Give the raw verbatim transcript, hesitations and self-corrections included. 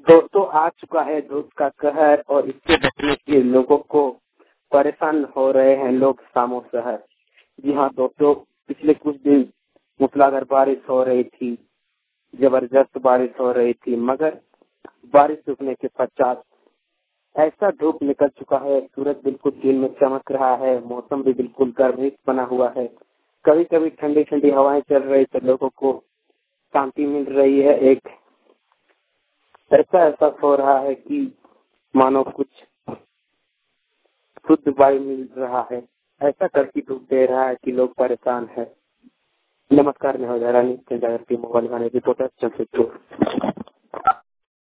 दोस्तों आ चुका है धूप का कहर और इससे बचने के लोगों को परेशान हो रहे हैं लोग सामो शहर। जी हाँ दोस्तों, पिछले कुछ दिन मूसलाधार बारिश हो रही थी, जबरदस्त बारिश हो रही थी, मगर बारिश रुकने के पश्चात ऐसा धूप निकल चुका है, सूरज बिल्कुल दिन में चमक रहा है, मौसम भी बिल्कुल गर्म बना हुआ है। कभी कभी ठंडी ठंडी हवाएं चल रही तो लोगों को शांति मिल रही है। एक ऐसा एहसास हो रहा है कि मानो कुछ शुद्ध वायु मिल रहा है। ऐसा करके धूप दे रहा है कि लोग परेशान है। नमस्कार, मैं हूँ रानी मोबाइल खाने रिपोर्टर जमशेदपुर।